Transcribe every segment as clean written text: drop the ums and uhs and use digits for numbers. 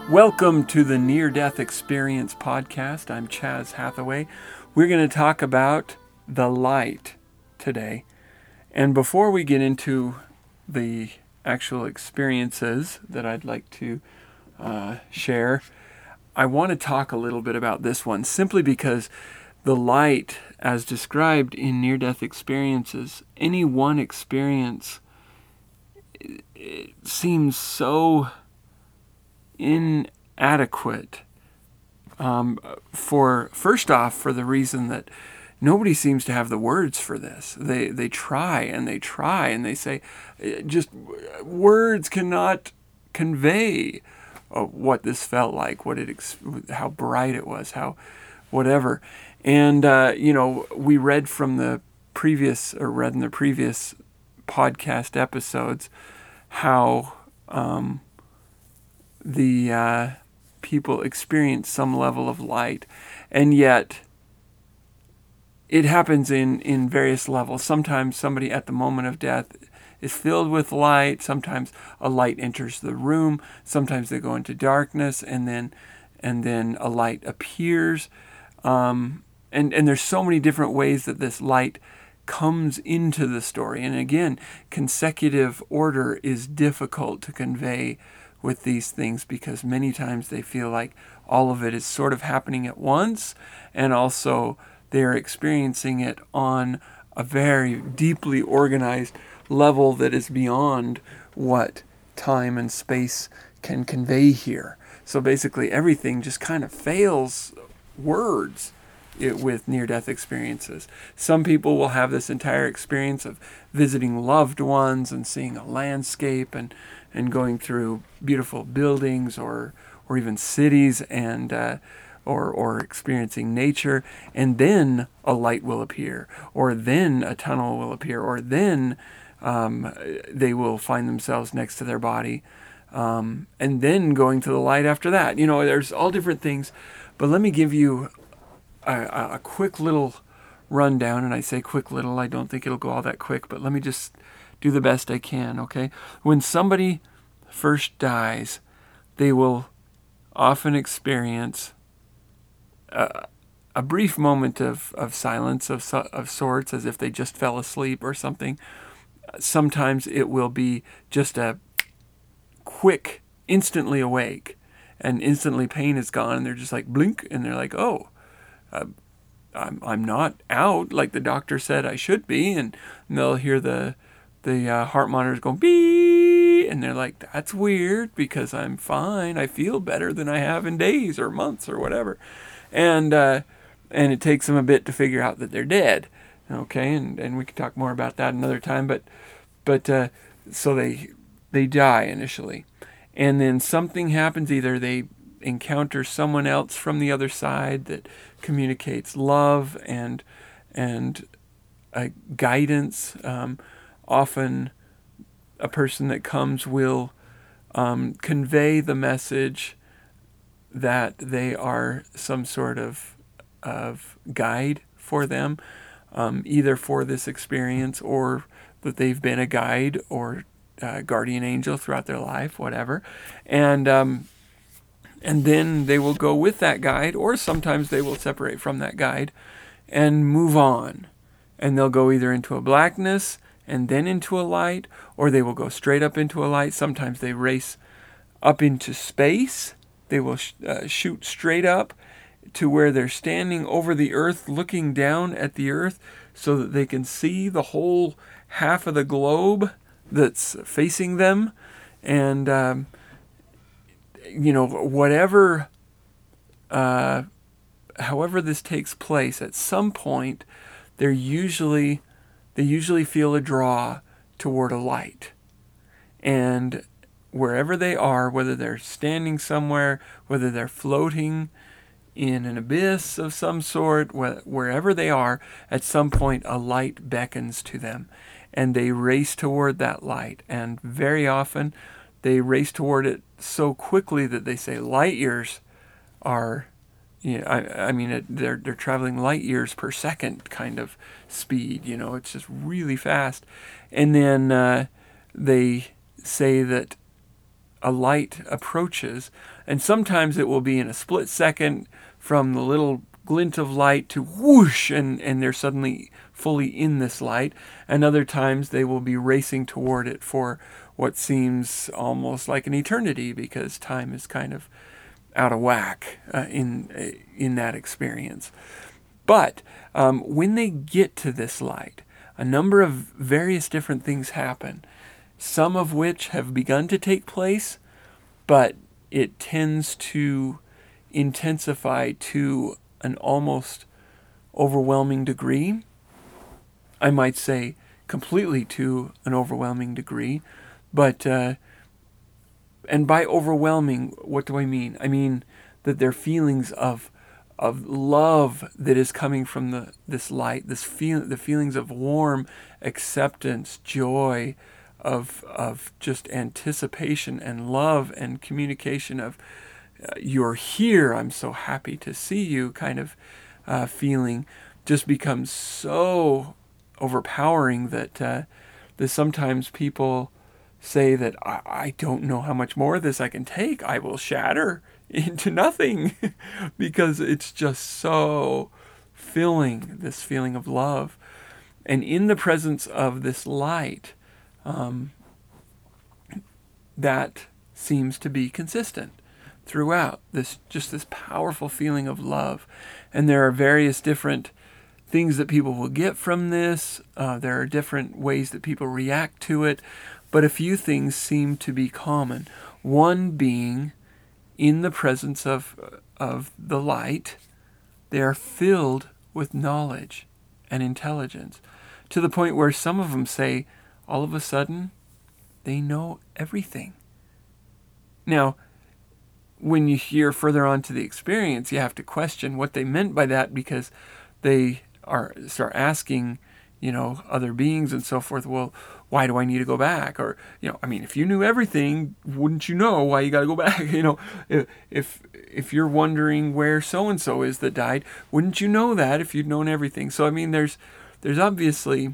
Welcome to the Near Death Experience podcast. I'm Chaz Hathaway. We're going to talk about the light today. And before we get into the actual experiences that I'd like to share, I want to talk a little bit about this one simply because the light, as described in near-death experiences, any one experience, it seems so inadequate for the reason that nobody seems to have the words for this. They try and they say just words cannot convey what this felt like, how bright it was, how whatever. And we read in the previous podcast episodes how the people experience some level of light, and yet it happens in various levels. Sometimes somebody at the moment of death is filled with light. Sometimes a light enters the room. Sometimes they go into darkness, and then a light appears. And there's so many different ways that this light comes into the story. And again, consecutive order is difficult to convey with these things because many times they feel like all of it is sort of happening at once, and also they're experiencing it on a very deeply organized level that is beyond what time and space can convey here. So basically everything just kind of fails words with near-death experiences. Some people will have this entire experience of visiting loved ones and seeing a landscape and going through beautiful buildings or even cities and or experiencing nature, and then a light will appear, or then a tunnel will appear, or then they will find themselves next to their body, and then going to the light after that. There's all different things, but let me give you a quick little rundown. And I say quick little, I don't think it'll go all that quick, but let me just do the best I can, okay? When somebody first dies, they will often experience a brief moment of silence of sorts, as if they just fell asleep or something. Sometimes it will be just a quick, instantly awake, and instantly pain is gone, and they're just like blink, and they're like, oh, I'm not out like the doctor said I should be, and they'll hear the heart monitors go beep, and they're like, that's weird because I'm fine. I feel better than I have in days or months or whatever, and it takes them a bit to figure out that they're dead. Okay, and we can talk more about that another time, but so they die initially, and then something happens. Either they encounter someone else from the other side that communicates love and guidance. Often a person that comes will convey the message that they are some sort of guide for them, either for this experience or that they've been a guide or guardian angel throughout their life, whatever. And then they will go with that guide, or sometimes they will separate from that guide and move on. And they'll go either into a blackness and then into a light, or they will go straight up into a light. Sometimes they race up into space. They will shoot straight up to where they're standing over the earth, looking down at the earth so that they can see the whole half of the globe that's facing them. And whatever, however this takes place, at some point, they usually feel a draw toward a light. And wherever they are, whether they're standing somewhere, whether they're floating in an abyss of some sort, wherever they are, at some point a light beckons to them, and they race toward that light. And very often they race toward it so quickly that they say light years are, they're traveling light years per second kind of speed. It's just really fast. And then they say that a light approaches, and sometimes it will be in a split second from the little glint of light to whoosh, and they're suddenly fully in this light, and other times they will be racing toward it for what seems almost like an eternity, because time is kind of out of whack in that experience. But when they get to this light, a number of various different things happen, some of which have begun to take place, but it tends to intensify to an almost overwhelming degree. I might say completely to an overwhelming degree, but and by overwhelming, what do I mean? I mean that their feelings of love that is coming from this light, the feelings of warm acceptance, joy, of just anticipation and love and communication of you're here, I'm so happy to see you kind of feeling, just becomes so overpowering that sometimes people say that I don't know how much more of this I can take. I will shatter into nothing because it's just so filling, this feeling of love. And in the presence of this light, that seems to be consistent throughout, this powerful feeling of love. And there are various different things that people will get from this. There are different ways that people react to it, but a few things seem to be common. One being, in the presence of the light, they are filled with knowledge and intelligence, to the point where some of them say, all of a sudden, they know everything. Now, when you hear further on to the experience, you have to question what they meant by that, because they start asking, other beings and so forth, well, why do I need to go back? Or, if you knew everything, wouldn't you know why you got to go back? If you're wondering where so-and-so is that died, wouldn't you know that if you'd known everything? So, there's obviously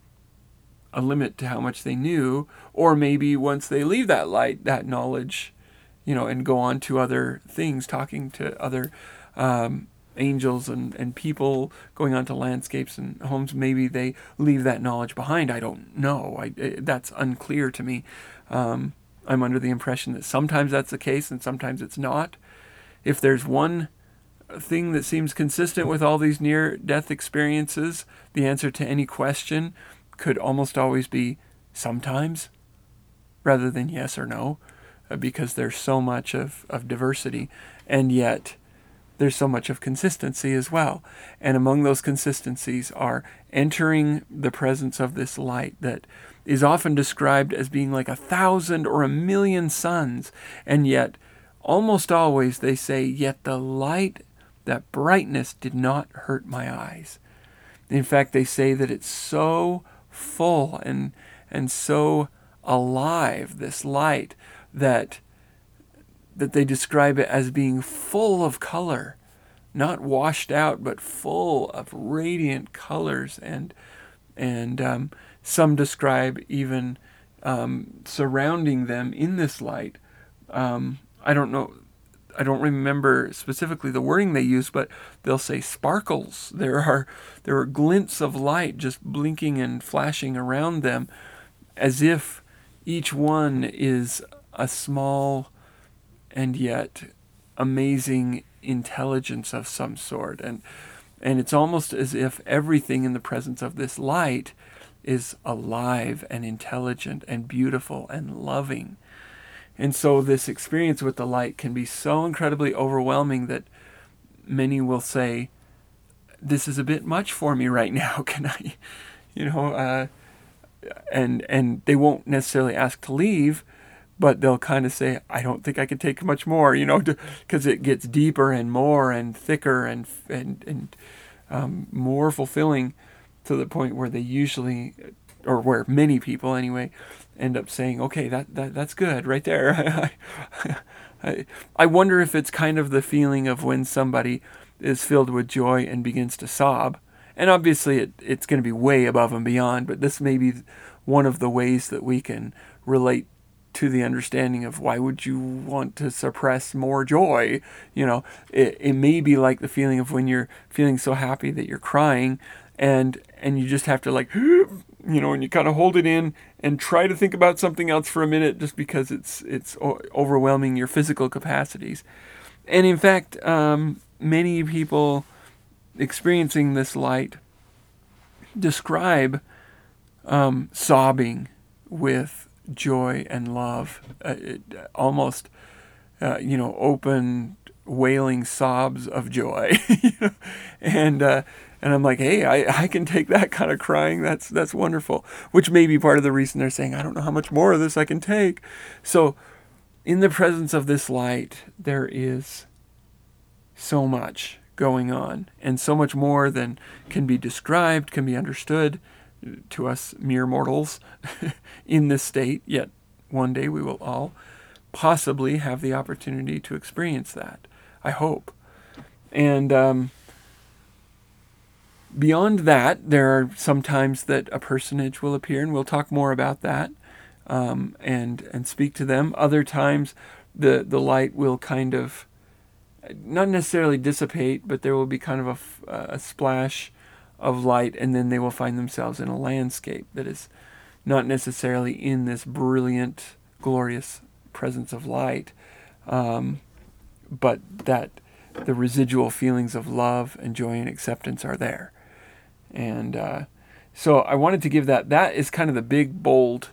a limit to how much they knew, or maybe once they leave that light, that knowledge, and go on to other things, talking to other angels and people, going on to landscapes and homes, maybe they leave that knowledge behind. I don't know. That's unclear to me. I'm under the impression that sometimes that's the case and sometimes it's not. If there's one thing that seems consistent with all these near-death experiences, the answer to any question could almost always be sometimes, rather than yes or no, because there's so much of diversity, and yet there's so much of consistency as well. And among those consistencies are entering the presence of this light that is often described as being like 1,000 or 1,000,000 suns, and yet almost always they say, yet the light, that brightness, did not hurt my eyes. In fact, they say that it's so full and so alive, this light, that they describe it as being full of color, not washed out, but full of radiant colors, and some describe even surrounding them in this light. I don't remember specifically the wording they use, but they'll say sparkles. There are glints of light just blinking and flashing around them, as if each one is a small and yet amazing intelligence of some sort. And it's almost as if everything in the presence of this light is alive and intelligent and beautiful and loving. And so this experience with the light can be so incredibly overwhelming that many will say, this is a bit much for me right now. Can I, and they won't necessarily ask to leave, but they'll kind of say, I don't think I can take much more, because it gets deeper and more and thicker and more fulfilling, to the point where they usually, or where many people anyway, end up saying, okay, that's good right there. I wonder if it's kind of the feeling of when somebody is filled with joy and begins to sob. And obviously it's going to be way above and beyond, but this may be one of the ways that we can relate to the understanding of why would you want to suppress more joy. It may be like the feeling of when you're feeling so happy that you're crying, and you just have to and you kind of hold it in and try to think about something else for a minute, just because it's overwhelming your physical capacities. And in fact, many people experiencing this light describe sobbing with joy and love, almost open wailing sobs of joy. And I'm like, hey, I can take that kind of crying. That's wonderful. Which may be part of the reason they're saying, I don't know how much more of this I can take. So in the presence of this light, there is so much going on, and so much more than can be described, can be understood to us mere mortals in this state. Yet one day we will all possibly have the opportunity to experience that, I hope. And beyond that, there are some times that a personage will appear, and we'll talk more about that, and speak to them. Other times the light will kind of not necessarily dissipate, but there will be kind of a splash of light, and then they will find themselves in a landscape that is not necessarily in this brilliant, glorious presence of light, but that the residual feelings of love and joy and acceptance are there. And so I wanted to give that. That is kind of the big, bold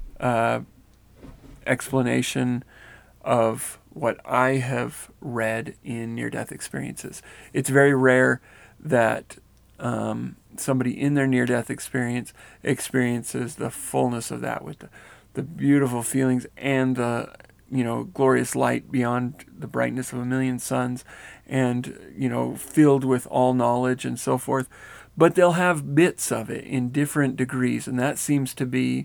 explanation of what I have read in near-death experiences. It's very rare that somebody in their near-death experience experiences the fullness of that, with the beautiful feelings and the glorious light beyond the brightness of a million suns, and filled with all knowledge and so forth. But they'll have bits of it in different degrees, and that seems to be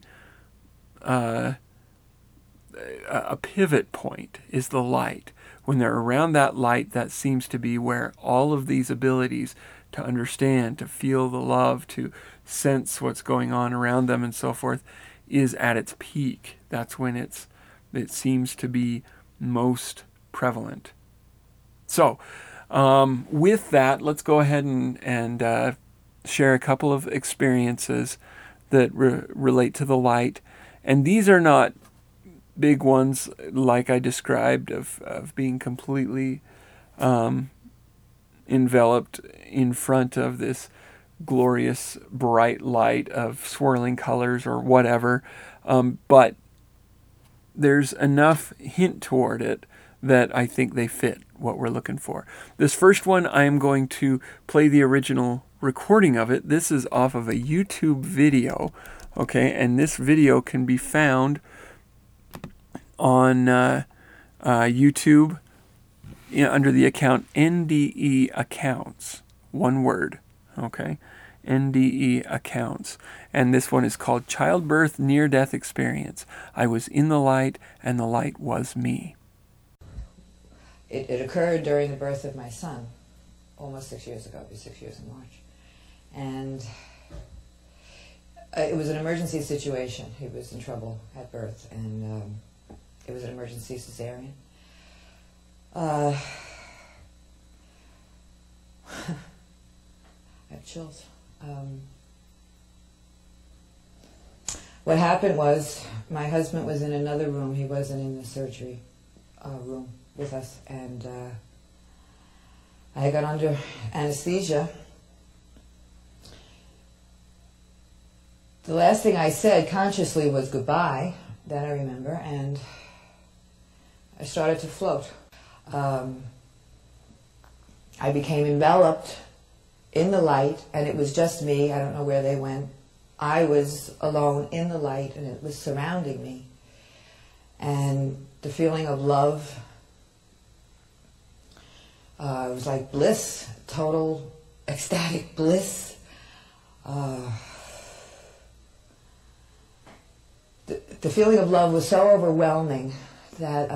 a pivot point, is the light. When they're around that light, that seems to be where all of these abilities to understand, to feel the love, to sense what's going on around them and so forth, is at its peak. That's when it seems to be most prevalent. So with that, let's go ahead and share a couple of experiences that relate to the light. And these are not big ones like I described of being completely enveloped in front of this glorious bright light of swirling colors or whatever, but there's enough hint toward it that I think they fit what we're looking for. This first one, I am going to play the original recording of it. This is off of a YouTube video, okay, and this video can be found on YouTube under the account NDE Accounts, one word, okay, NDE Accounts. And this one is called Childbirth Near-Death Experience. I was in the light, and the light was me. It occurred during the birth of my son, almost 6 years ago. It'll be 6 years in March. And it was an emergency situation. He was in trouble at birth, and it was an emergency cesarean. I have chills. What happened was, my husband was in another room. He wasn't in the surgery room with us, and I got under anesthesia. The last thing I said consciously was goodbye, that I remember, and I started to float. I became enveloped in the light, and it was just me. I don't know where they went. I was alone in the light, and it was surrounding me. And the feeling of love, it was like bliss, total ecstatic bliss. The feeling of love was so overwhelming that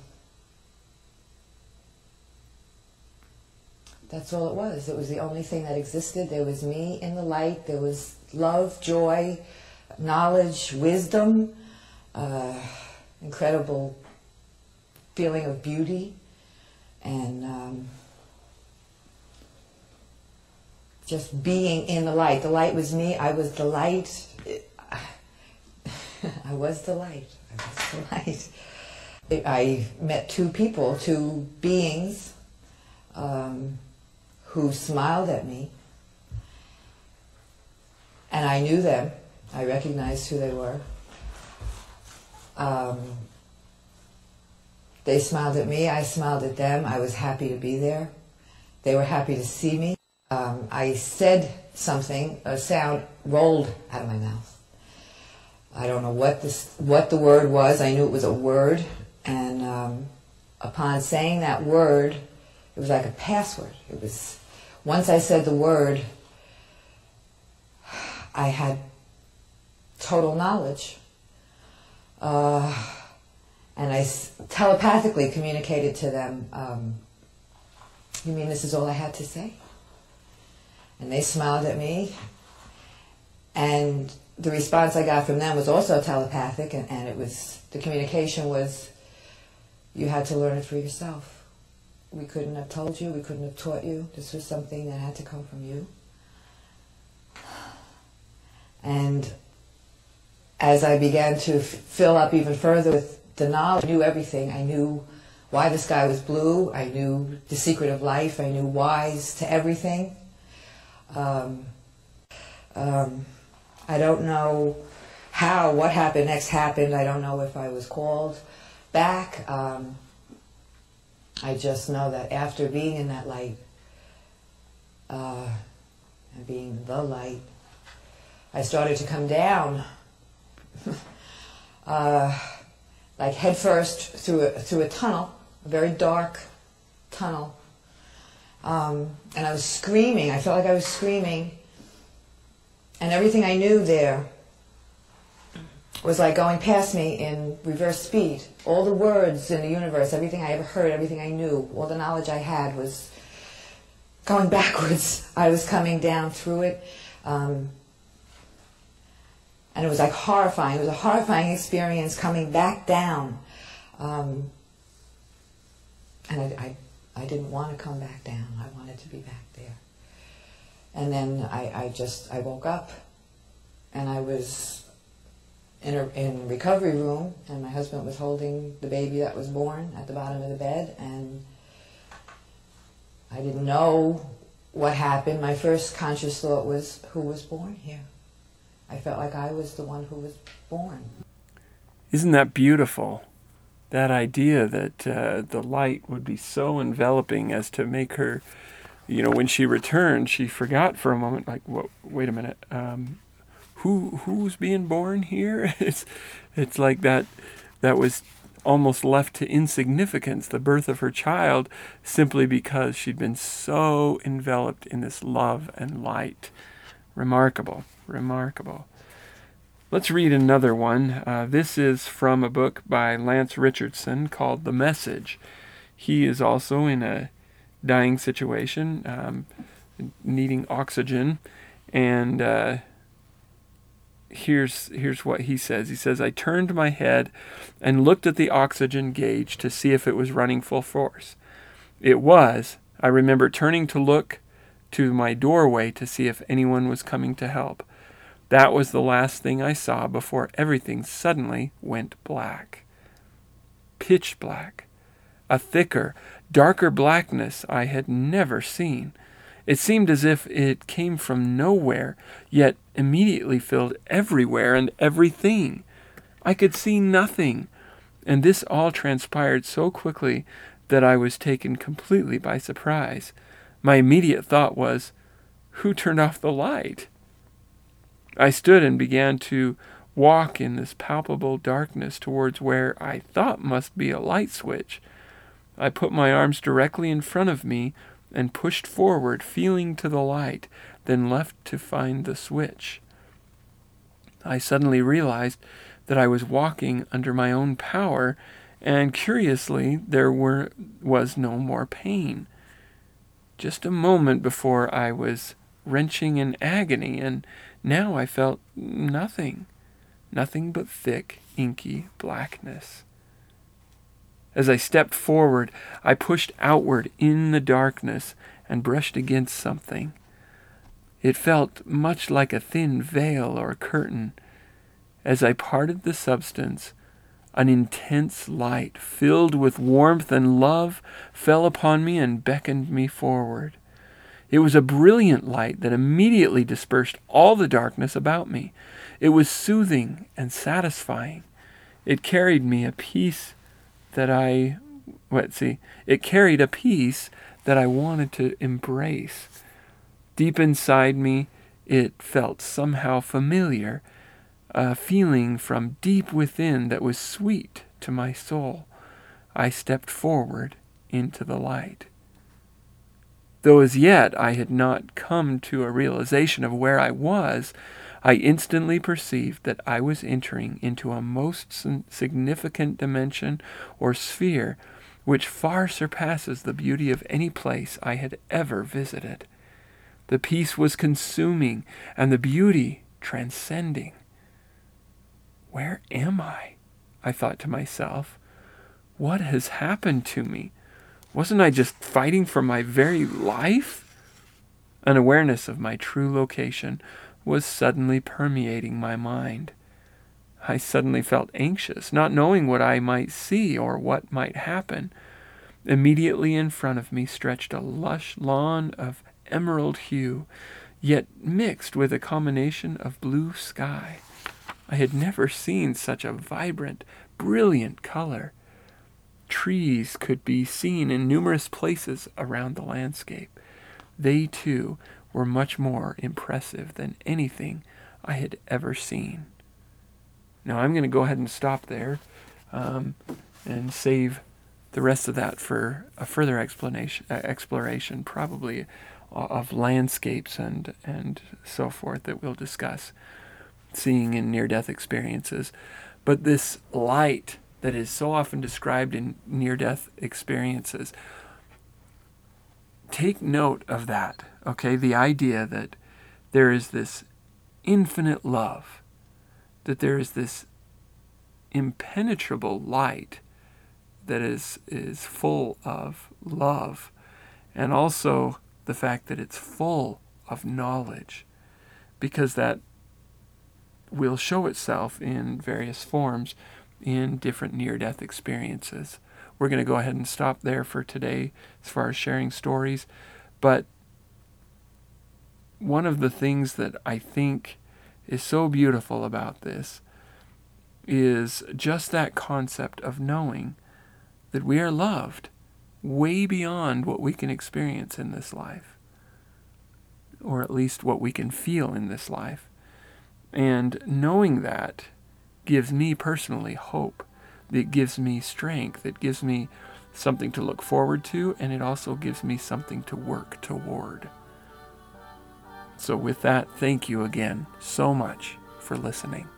that's all it was. It was the only thing that existed. There was me in the light. There was love, joy, knowledge, wisdom. incredible feeling of beauty and just being in the light. The light was me. I was the light. I was the light. I was the light. I met two people, two beings who smiled at me, and I knew them. I recognized who they were. They smiled at me, I smiled at them. I was happy to be there. They were happy to see me. I said something, a sound rolled out of my mouth. I don't know what the word was. I knew it was a word, and upon saying that word, it was like a password. It was, once I said the word, I had total knowledge. And I telepathically communicated to them, you mean this is all I had to say? And they smiled at me, and the response I got from them was also telepathic, and it was, the communication was, you had to learn it for yourself. We couldn't have told you, we couldn't have taught you. This was something that had to come from you. And as I began to fill up even further with the knowledge, I knew everything. I knew why the sky was blue. I knew the secret of life. I knew whys to everything. I don't know how, what happened next happened. I don't know if I was called back. I just know that after being in that light, and being the light, I started to come down, like head first through a tunnel, a very dark tunnel, and I was screaming. I felt like I was screaming, and everything I knew there was like going past me in reverse speed. All the words in the universe, everything I ever heard, everything I knew, all the knowledge I had was going backwards. I was coming down through it. And it was like horrifying. It was a horrifying experience coming back down. And I didn't want to come back down. I wanted to be back there. And then I woke up, and I was in a recovery room, and my husband was holding the baby that was born at the bottom of the bed, and I didn't know what happened. My first conscious thought was, who was born here? I felt like I was the one who was born. Isn't that beautiful? That idea that the light would be so enveloping as to make her, when she returned, she forgot for a moment, like, wait a minute, who's being born here? It's like that was almost left to insignificance, the birth of her child, simply because she'd been so enveloped in this love and light. Remarkable. Remarkable. Let's read another one. This is from a book by Lance Richardson called The Message. He is also in a dying situation, needing oxygen, and here's what he says. He says, I turned my head and looked at the oxygen gauge to see if it was running full force. It was. I remember turning to look to my doorway to see if anyone was coming to help. That was the last thing I saw before everything suddenly went black. Pitch black. A thicker, darker blackness I had never seen. It seemed as if it came from nowhere, yet immediately filled everywhere and everything. I could see nothing, and this all transpired so quickly that I was taken completely by surprise. My immediate thought was, who turned off the light? I stood and began to walk in this palpable darkness towards where I thought must be a light switch. I put my arms directly in front of me and pushed forward, feeling to the light, then left to find the switch. I suddenly realized that I was walking under my own power, and curiously, there was no more pain. Just a moment before I was wrenching in agony, and now I felt nothing but thick, inky blackness. As I stepped forward, I pushed outward in the darkness and brushed against something. It felt much like a thin veil or curtain. As I parted the substance, an intense light filled with warmth and love fell upon me and beckoned me forward. It was a brilliant light that immediately dispersed all the darkness about me. It was soothing and satisfying. It carried me a peace that it carried a peace that I wanted to embrace. Deep inside me, it felt somehow familiar, a feeling from deep within that was sweet to my soul. I stepped forward into the light. Though as yet I had not come to a realization of where I was, I instantly perceived that I was entering into a most significant dimension or sphere which far surpasses the beauty of any place I had ever visited. The peace was consuming and the beauty transcending. Where am I? I thought to myself. What has happened to me? Wasn't I just fighting for my very life? An awareness of my true location was suddenly permeating my mind. I suddenly felt anxious, not knowing what I might see or what might happen. Immediately in front of me stretched a lush lawn of emerald hue, yet mixed with a combination of blue sky. I had never seen such a vibrant, brilliant color. Trees could be seen in numerous places around the landscape. They, too, were much more impressive than anything I had ever seen. Now, I'm going to go ahead and stop there and save the rest of that for a further exploration, probably of landscapes and so forth that we'll discuss seeing in near-death experiences. But this light that is so often described in near-death experiences, take note of that, okay? The idea that there is this infinite love, that there is this impenetrable light that is full of love, and also the fact that it's full of knowledge, because that will show itself in various forms in different near-death experiences. We're going to go ahead and stop there for today as far as sharing stories. But one of the things that I think is so beautiful about this is just that concept of knowing that we are loved way beyond what we can experience in this life, or at least what we can feel in this life. And knowing that gives me personally hope. It gives me strength. It gives me something to look forward to, and it also gives me something to work toward. So with that, thank you again so much for listening.